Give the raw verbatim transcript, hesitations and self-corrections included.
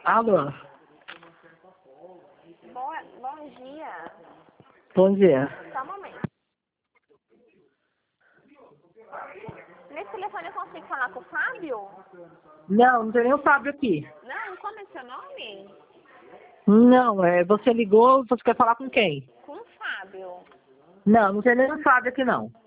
Alô? Bom, bom dia. Bom dia. Só um momento. Nesse telefone eu consigo falar com o Fábio? Não, não tem nem o Fábio aqui. Não, como é seu nome? Não, é, você ligou, você quer falar com quem? Com o Fábio. Não, não tem nem o Fábio aqui não.